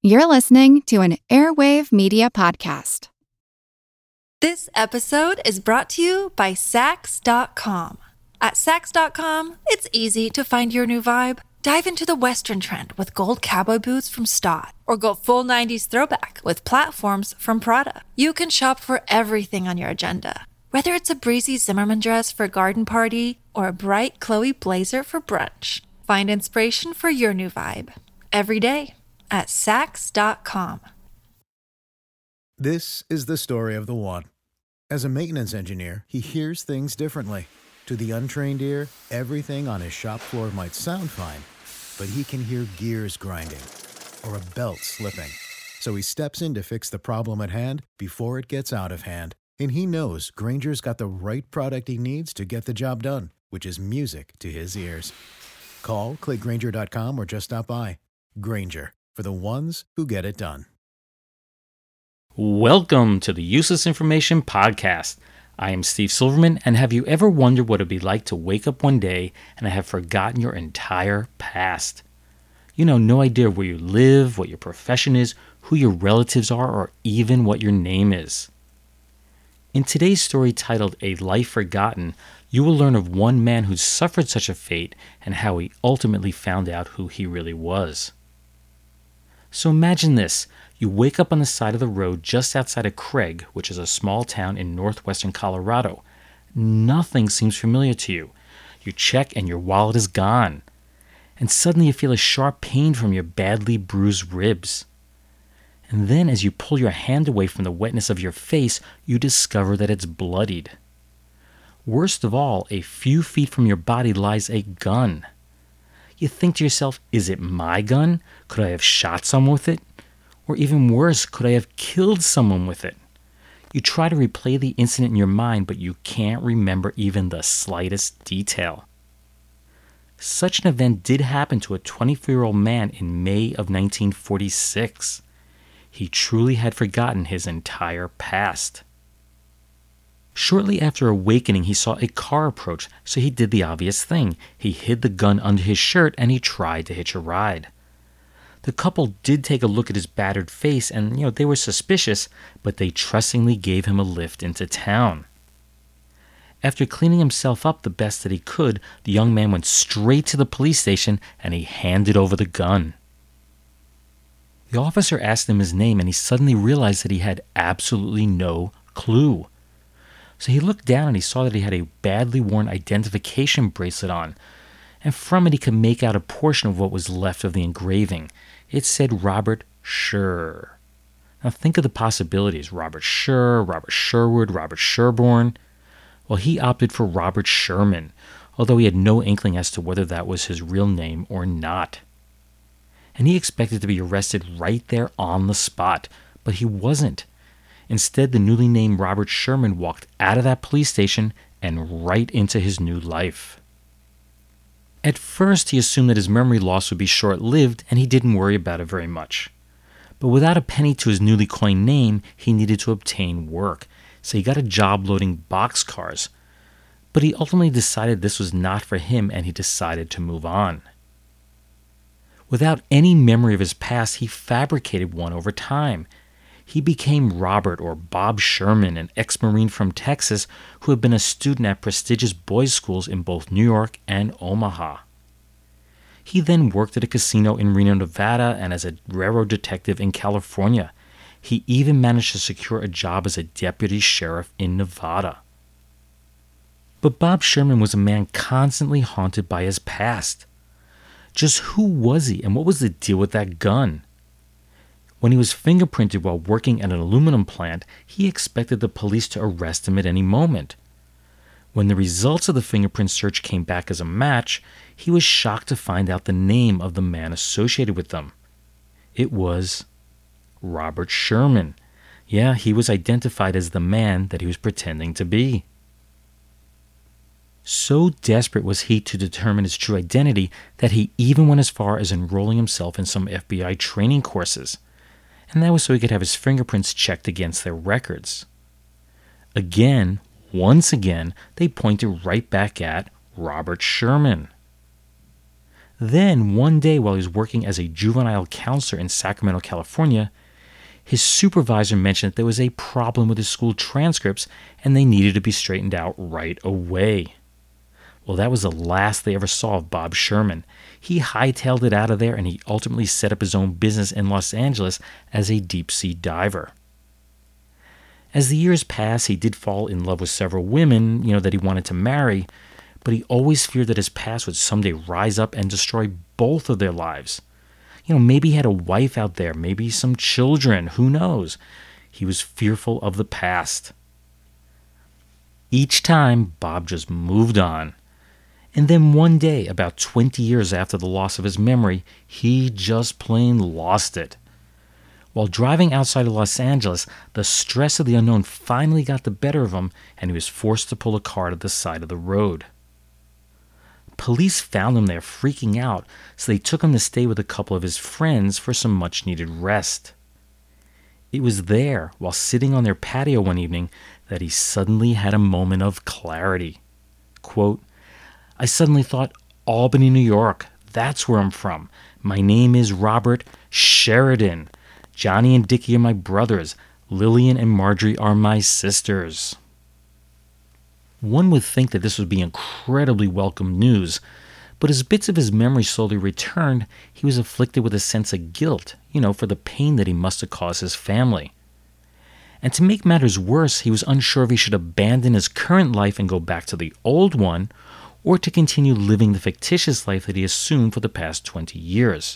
You're listening to an Airwave Media Podcast. This episode is brought to you by Sax.com. At Sax.com, it's easy to find your new vibe. Dive into the Western trend with gold cowboy boots from Stott, or go full 90s throwback with platforms from Prada. You can shop for everything on your agenda, whether it's a breezy Zimmermann dress for a garden party or a bright Chloe blazer for brunch. Find inspiration for your new vibe every day at Sax.com. This is the story of the one. As a maintenance engineer, he hears things differently. To the untrained ear, everything on his shop floor might sound fine, but he can hear gears grinding or a belt slipping. So he steps in to fix the problem at hand before it gets out of hand. And he knows Grainger's got the right product he needs to get the job done, which is music to his ears. Call, click Grainger.com, or just stop by. Grainger, for the ones who get it done. Welcome to the Useless Information Podcast. I am Steve Silverman, and have you ever wondered what it would be like to wake up one day and have forgotten your entire past? You know, no idea where you live, what your profession is, who your relatives are, or even what your name is. In today's story titled A Life Forgotten, you will learn of one man who suffered such a fate and how he ultimately found out who he really was. So imagine this. You wake up on the side of the road just outside of Craig, which is a small town in northwestern Colorado. Nothing seems familiar to you. You check and your wallet is gone. And suddenly you feel a sharp pain from your badly bruised ribs. And then as you pull your hand away from the wetness of your face, you discover that it's bloodied. Worst of all, a few feet from your body lies a gun. You think to yourself, is it my gun? Could I have shot someone with it? Or even worse, could I have killed someone with it? You try to replay the incident in your mind, but you can't remember even the slightest detail. Such an event did happen to a 24-year-old man in May of 1946. He truly had forgotten his entire past. Shortly after awakening, he saw a car approach, so he did the obvious thing. He hid the gun under his shirt and he tried to hitch a ride. The couple did take a look at his battered face and, they were suspicious, but they trustingly gave him a lift into town. After cleaning himself up the best that he could, the young man went straight to the police station and he handed over the gun. The officer asked him his name and he suddenly realized that he had absolutely no clue. So he looked down and he saw that he had a badly worn identification bracelet on, and from it he could make out a portion of what was left of the engraving. It said Robert Scher. Now think of the possibilities. Robert Scher, Robert Sherwood, Robert Sherborne. Well, he opted for Robert Sherman, although he had no inkling as to whether that was his real name or not. And he expected to be arrested right there on the spot, but he wasn't. Instead, the newly named Robert Sherman walked out of that police station and right into his new life. At first, he assumed that his memory loss would be short-lived, and he didn't worry about it very much. But without a penny to his newly coined name, he needed to obtain work, so he got a job loading boxcars. But he ultimately decided this was not for him, and he decided to move on. Without any memory of his past, he fabricated one over time. He became Robert, or Bob Sherman, an ex-Marine from Texas who had been a student at prestigious boys' schools in both New York and Omaha. He then worked at a casino in Reno, Nevada, and as a railroad detective in California. He even managed to secure a job as a deputy sheriff in Nevada. But Bob Sherman was a man constantly haunted by his past. Just who was he, and what was the deal with that gun? When he was fingerprinted while working at an aluminum plant, he expected the police to arrest him at any moment. When the results of the fingerprint search came back as a match, he was shocked to find out the name of the man associated with them. It was Robert Sherman. Yeah, he was identified as the man that he was pretending to be. So desperate was he to determine his true identity that he even went as far as enrolling himself in some FBI training courses. And that was so he could have his fingerprints checked against their records. Again, once again, they pointed right back at Robert Sherman. Then, one day while he was working as a juvenile counselor in Sacramento, California, his supervisor mentioned that there was a problem with his school transcripts and they needed to be straightened out right away. Well, that was the last they ever saw of Bob Sherman. He hightailed it out of there and he ultimately set up his own business in Los Angeles as a deep-sea diver. As the years passed, he did fall in love with several women, that he wanted to marry, but he always feared that his past would someday rise up and destroy both of their lives. Maybe he had a wife out there, maybe some children, who knows? He was fearful of the past. Each time, Bob just moved on. And then one day, about 20 years after the loss of his memory, he just plain lost it. While driving outside of Los Angeles, the stress of the unknown finally got the better of him, and he was forced to pull a car to the side of the road. Police found him there freaking out, so they took him to stay with a couple of his friends for some much-needed rest. It was there, while sitting on their patio one evening, that he suddenly had a moment of clarity. Quote, "I suddenly thought, Albany, New York, that's where I'm from. My name is Robert Sheridan. Johnny and Dickie are my brothers. Lillian and Marjorie are my sisters." One would think that this would be incredibly welcome news, but as bits of his memory slowly returned, he was afflicted with a sense of guilt, for the pain that he must have caused his family. And to make matters worse, he was unsure if he should abandon his current life and go back to the old one, or to continue living the fictitious life that he assumed for the past 20 years.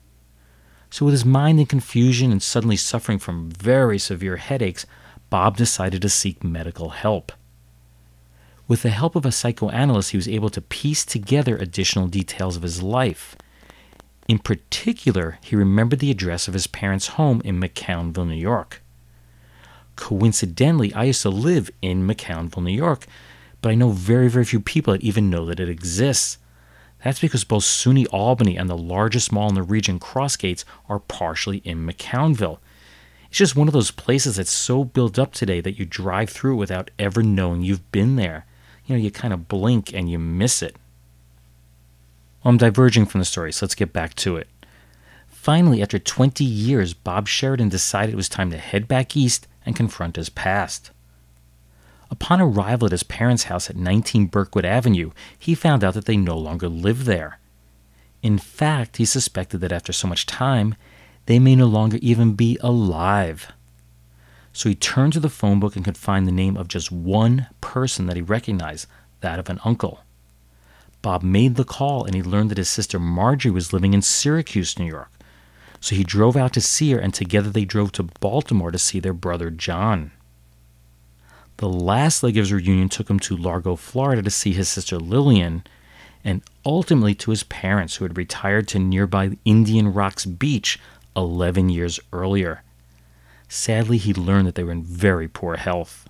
So with his mind in confusion and suddenly suffering from very severe headaches, Bob decided to seek medical help. With the help of a psychoanalyst, he was able to piece together additional details of his life. In particular, he remembered the address of his parents' home in McCownville, New York. Coincidentally, I used to live in McCownville, New York, but I know very, very few people that even know that it exists. That's because both SUNY Albany and the largest mall in the region, Crossgates, are partially in McCownville. It's just one of those places that's so built up today that you drive through it without ever knowing you've been there. You kind of blink and you miss it. Well, I'm diverging from the story, so let's get back to it. Finally, after 20 years, Bob Sheridan decided it was time to head back east and confront his past. Upon arrival at his parents' house at 19 Berkwood Avenue, he found out that they no longer lived there. In fact, he suspected that after so much time, they may no longer even be alive. So he turned to the phone book and could find the name of just one person that he recognized, that of an uncle. Bob made the call and he learned that his sister Marjorie was living in Syracuse, New York. So he drove out to see her, and together they drove to Baltimore to see their brother John. The last leg of his reunion took him to Largo, Florida to see his sister Lillian, and ultimately to his parents who had retired to nearby Indian Rocks Beach 11 years earlier. Sadly, he learned that they were in very poor health.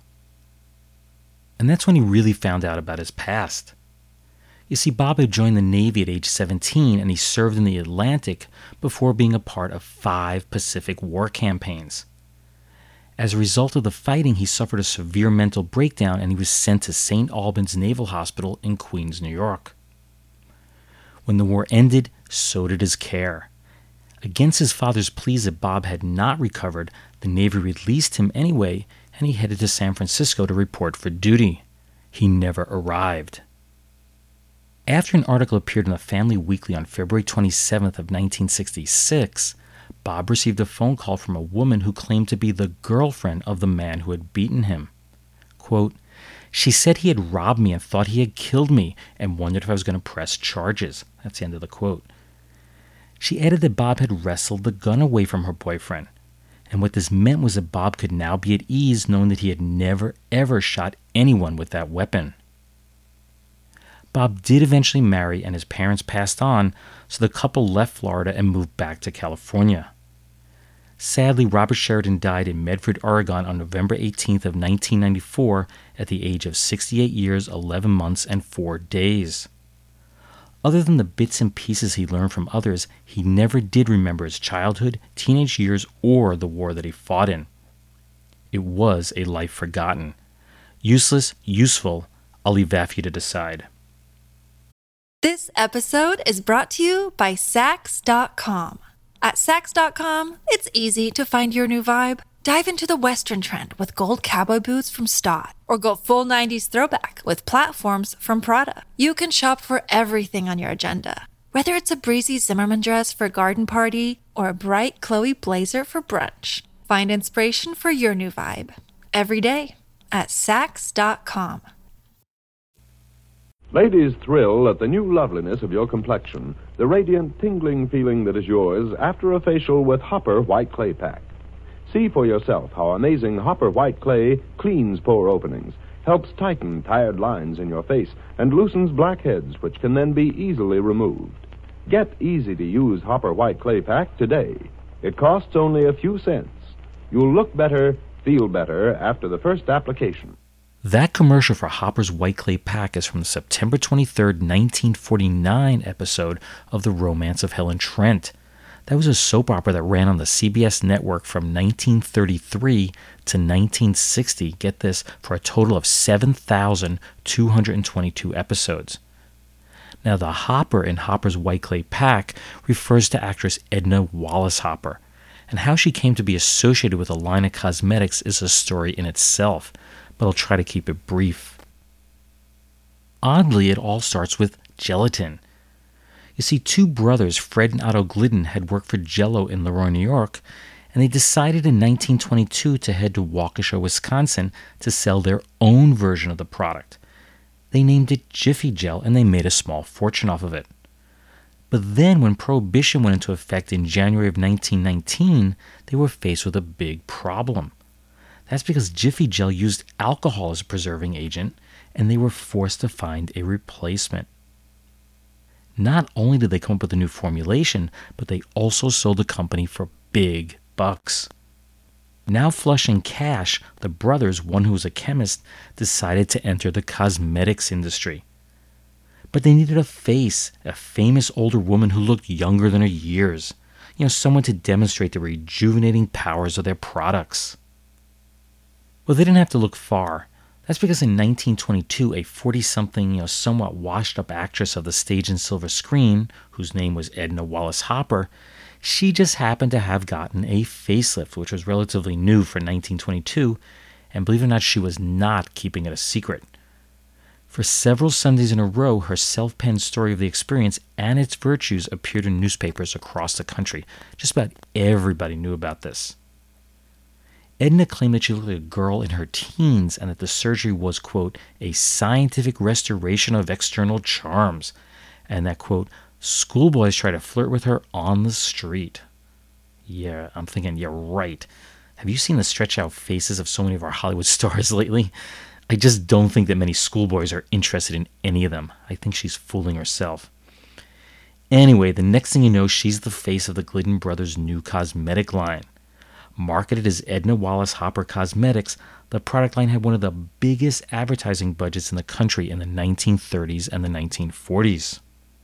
And that's when he really found out about his past. You see, Bob had joined the Navy at age 17 and he served in the Atlantic before being a part of 5 Pacific War campaigns. As a result of the fighting, he suffered a severe mental breakdown and he was sent to St. Albans Naval Hospital in Queens, New York. When the war ended, so did his care. Against his father's pleas that Bob had not recovered, the Navy released him anyway, and he headed to San Francisco to report for duty. He never arrived. After an article appeared in the Family Weekly on February 27th of 1966, Bob received a phone call from a woman who claimed to be the girlfriend of the man who had beaten him. Quote, "She said he had robbed me and thought he had killed me and wondered if I was going to press charges." That's the end of the quote. She added that Bob had wrestled the gun away from her boyfriend. And what this meant was that Bob could now be at ease knowing that he had never, ever shot anyone with that weapon. Bob did eventually marry and his parents passed on, so the couple left Florida and moved back to California. Sadly, Robert Sheridan died in Medford, Oregon on November 18th of 1994 at the age of 68 years, 11 months, and 4 days. Other than the bits and pieces he learned from others, he never did remember his childhood, teenage years, or the war that he fought in. It was a life forgotten. Useless, useful, I'll leave that for you to decide. This episode is brought to you by Sax.com. At Sax.com, it's easy to find your new vibe. Dive into the Western trend with gold cowboy boots from Stott, or go full 90s throwback with platforms from Prada. You can shop for everything on your agenda, whether it's a breezy Zimmermann dress for a garden party or a bright Chloe blazer for brunch. Find inspiration for your new vibe every day at Sax.com. Ladies thrill at the new loveliness of your complexion, the radiant, tingling feeling that is yours after a facial with Hopper White Clay Pack. See for yourself how amazing Hopper White Clay cleans pore openings, helps tighten tired lines in your face, and loosens blackheads, which can then be easily removed. Get easy-to-use Hopper White Clay Pack today. It costs only a few cents. You'll look better, feel better after the first application. That commercial for Hopper's White Clay Pack is from the September 23rd, 1949 episode of The Romance of Helen Trent. That was a soap opera that ran on the CBS network from 1933 to 1960, get this, for a total of 7,222 episodes. Now, the Hopper in Hopper's White Clay Pack refers to actress Edna Wallace Hopper, and how she came to be associated with a line of cosmetics is a story in itself, but I'll try to keep it brief. Oddly, it all starts with gelatin. You see, two brothers, Fred and Otto Glidden, had worked for Jell-O in Leroy, New York, and they decided in 1922 to head to Waukesha, Wisconsin to sell their own version of the product. They named it Jiffy Jell, and they made a small fortune off of it. But then when Prohibition went into effect in January of 1919, they were faced with a big problem. That's because Jiffy Jell used alcohol as a preserving agent, and they were forced to find a replacement. Not only did they come up with a new formulation, but they also sold the company for big bucks. Now flush in cash, the brothers, one who was a chemist, decided to enter the cosmetics industry. But they needed a face, a famous older woman who looked younger than her years. Someone to demonstrate the rejuvenating powers of their products. Well, they didn't have to look far. That's because in 1922, a 40-something, somewhat washed-up actress of the stage and silver screen, whose name was Edna Wallace Hopper, she just happened to have gotten a facelift, which was relatively new for 1922, and believe it or not, she was not keeping it a secret. For several Sundays in a row, her self-penned story of the experience and its virtues appeared in newspapers across the country. Just about everybody knew about this. Edna claimed that she looked like a girl in her teens and that the surgery was, quote, a scientific restoration of external charms, and that, quote, schoolboys try to flirt with her on the street. Yeah, I'm thinking, yeah, right. Have you seen the stretch-out faces of so many of our Hollywood stars lately? I just don't think that many schoolboys are interested in any of them. I think she's fooling herself. Anyway, the next thing you know, she's the face of the Glidden brothers' new cosmetic line. Marketed as Edna Wallace Hopper Cosmetics, the product line had one of the biggest advertising budgets in the country in the 1930s and the 1940s.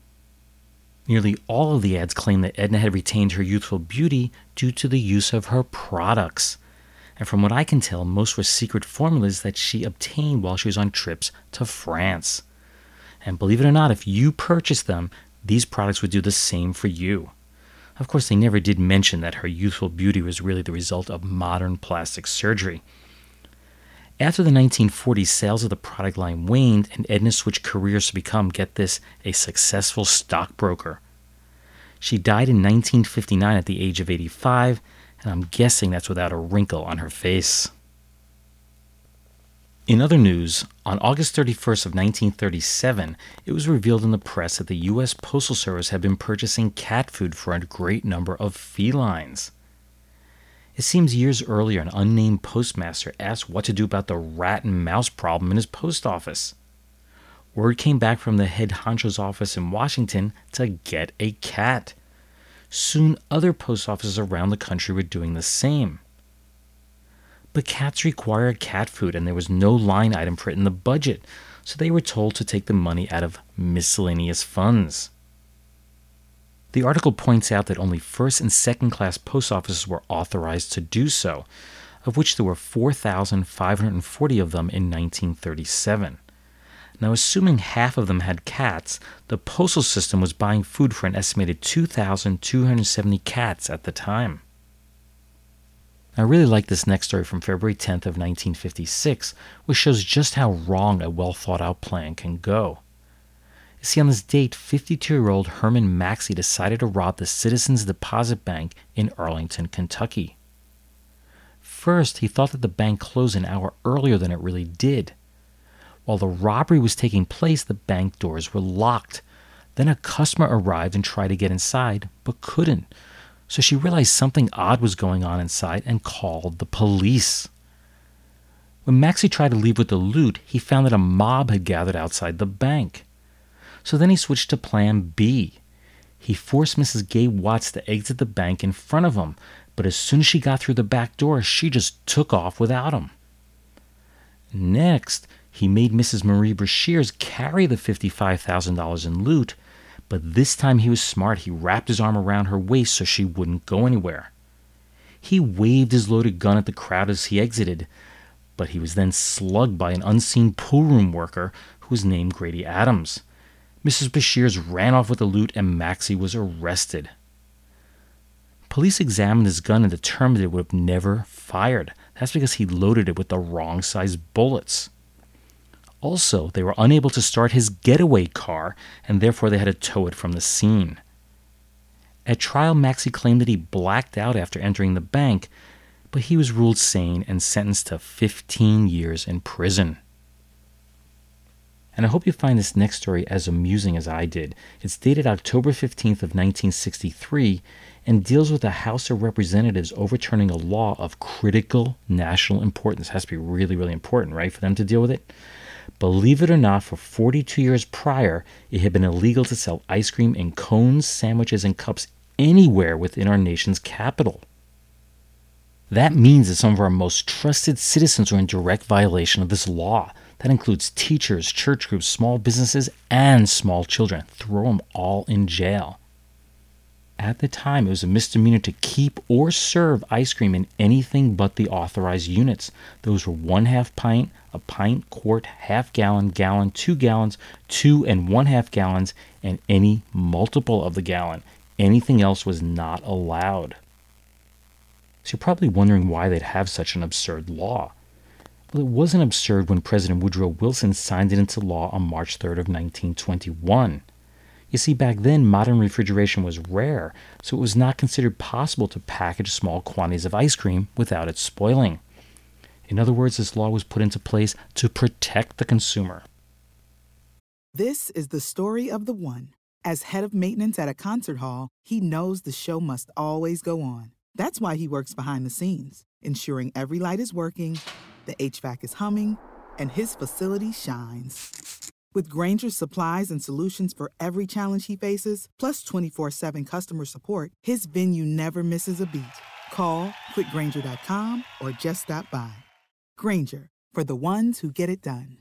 Nearly all of the ads claimed that Edna had retained her youthful beauty due to the use of her products. And from what I can tell, most were secret formulas that she obtained while she was on trips to France. And believe it or not, if you purchased them, these products would do the same for you. Of course, they never did mention that her youthful beauty was really the result of modern plastic surgery. After the 1940s, sales of the product line waned, and Edna switched careers to become, get this, a successful stockbroker. She died in 1959 at the age of 85, and I'm guessing that's without a wrinkle on her face. In other news, on August 31st of 1937, it was revealed in the press that the U.S. Postal Service had been purchasing cat food for a great number of felines. It seems years earlier, an unnamed postmaster asked what to do about the rat and mouse problem in his post office. Word came back from the head honcho's office in Washington to get a cat. Soon, other post offices around the country were doing the same. But cats require cat food, and there was no line item for it in the budget, so they were told to take the money out of miscellaneous funds. The article points out that only first and second class post offices were authorized to do so, of which there were 4,540 of them in 1937. Now, assuming half of them had cats, the postal system was buying food for an estimated 2,270 cats at the time. I really like this next story from February 10th of 1956, which shows just how wrong a well-thought-out plan can go. You see, on this date, 52-year-old Herman Maxey decided to rob the Citizens Deposit Bank in Arlington, Kentucky. First, he thought that the bank closed an hour earlier than it really did. While the robbery was taking place, the bank doors were locked. Then a customer arrived and tried to get inside, but couldn't. So she realized something odd was going on inside and called the police. When Maxey tried to leave with the loot, he found that a mob had gathered outside the bank. So then he switched to plan B. He forced Mrs. Gay Watts to exit the bank in front of him, but as soon as she got through the back door, she just took off without him. Next, he made Mrs. Marie Brashears carry the $55,000 in loot, but this time he was smart. He wrapped his arm around her waist so she wouldn't go anywhere. He waved his loaded gun at the crowd as he exited, but he was then slugged by an unseen pool room worker who was named Grady Adams. Mrs. Brashears ran off with the loot and Maxey was arrested. Police examined his gun and determined it would have never fired. That's because he loaded it with the wrong size bullets. Also, they were unable to start his getaway car, and therefore they had to tow it from the scene. At trial, Maxey claimed that he blacked out after entering the bank, but he was ruled sane and sentenced to 15 years in prison. And I hope you find this next story as amusing as I did. It's dated October 15th of 1963 and deals with the House of Representatives overturning a law of critical national importance. It has to be really, really important, right, for them to deal with it? Believe it or not, for 42 years prior, it had been illegal to sell ice cream in cones, sandwiches, and cups anywhere within our nation's capital. That means that some of our most trusted citizens are in direct violation of this law. That includes teachers, church groups, small businesses, and small children. Throw them all in jail. At the time, it was a misdemeanor to keep or serve ice cream in anything but the authorized units. Those were 1/2 pint, a pint, quart, half gallon, gallon, 2 gallons, 2 1/2 gallons, and any multiple of the gallon. Anything else was not allowed. So you're probably wondering why they'd have such an absurd law. Well, it wasn't absurd when President Woodrow Wilson signed it into law on March 3rd of 1921. You see, back then, modern refrigeration was rare, so it was not considered possible to package small quantities of ice cream without it spoiling. In other words, this law was put into place to protect the consumer. This is the story of the one. As head of maintenance at a concert hall, he knows the show must always go on. That's why he works behind the scenes, ensuring every light is working, the HVAC is humming, and his facility shines. With Grainger's supplies and solutions for every challenge he faces, plus 24/7 customer support, his venue never misses a beat. Call quickgrainger.com or just stop by. Grainger, for the ones who get it done.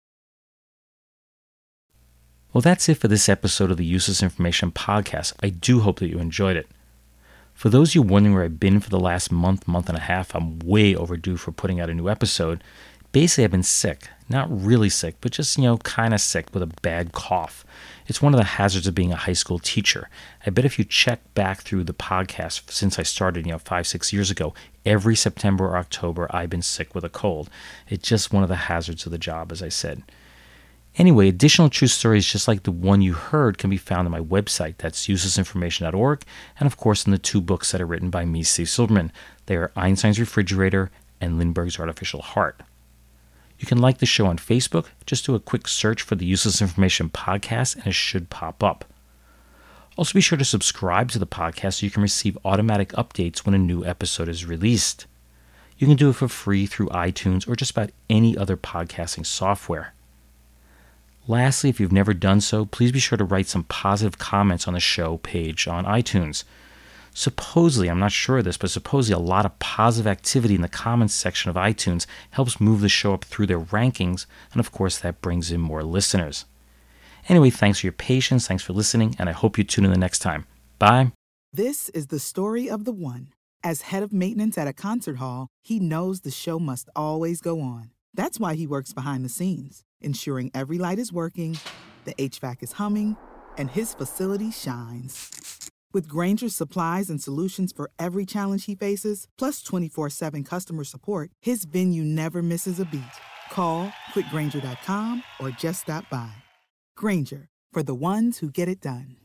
Well, that's it for this episode of the Useless Information Podcast. I do hope that you enjoyed it. For those of you wondering where I've been for the last month and a half, I'm way overdue for putting out a new episode. Basically, I've been sick. Not really sick, but just, kind of sick with a bad cough. It's one of the hazards of being a high school teacher. I bet if you check back through the podcast since I started, 5-6 years ago, every September or October, I've been sick with a cold. It's just one of the hazards of the job, as I said. Anyway, additional true stories just like the one you heard can be found on my website. That's uselessinformation.org, and of course in the 2 books that are written by me, Steve Silverman. They are Einstein's Refrigerator and Lindbergh's Artificial Heart. You can like the show on Facebook. Just do a quick search for the Useless Information Podcast and it should pop up. Also be sure to subscribe to the podcast so you can receive automatic updates when a new episode is released. You can do it for free through iTunes or just about any other podcasting software. Lastly, if you've never done so, please be sure to write some positive comments on the show page on iTunes. Supposedly, I'm not sure of this, but supposedly a lot of positive activity in the comments section of iTunes helps move the show up through their rankings, and of course that brings in more listeners. Anyway, thanks for your patience, thanks for listening, and I hope you tune in the next time. Bye. This is the story of the one. As head of maintenance at a concert hall, he knows the show must always go on. That's why he works behind the scenes, ensuring every light is working, the HVAC is humming, and his facility shines. With Grainger's supplies and solutions for every challenge he faces, plus 24/7 customer support, his venue never misses a beat. Call quickgrainger.com or just stop by. Grainger, for the ones who get it done.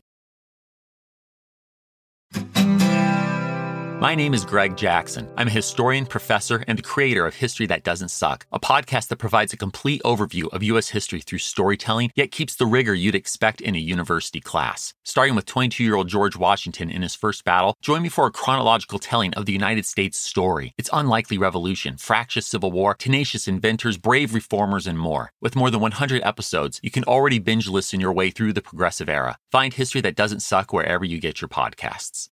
My name is Greg Jackson. I'm a historian, professor, and the creator of History That Doesn't Suck, a podcast that provides a complete overview of U.S. history through storytelling, yet keeps the rigor you'd expect in a university class. Starting with 22-year-old George Washington in his first battle, join me for a chronological telling of the United States story, its unlikely revolution, fractious civil war, tenacious inventors, brave reformers, and more. With more than 100 episodes, you can already binge listen your way through the progressive era. Find History That Doesn't Suck wherever you get your podcasts.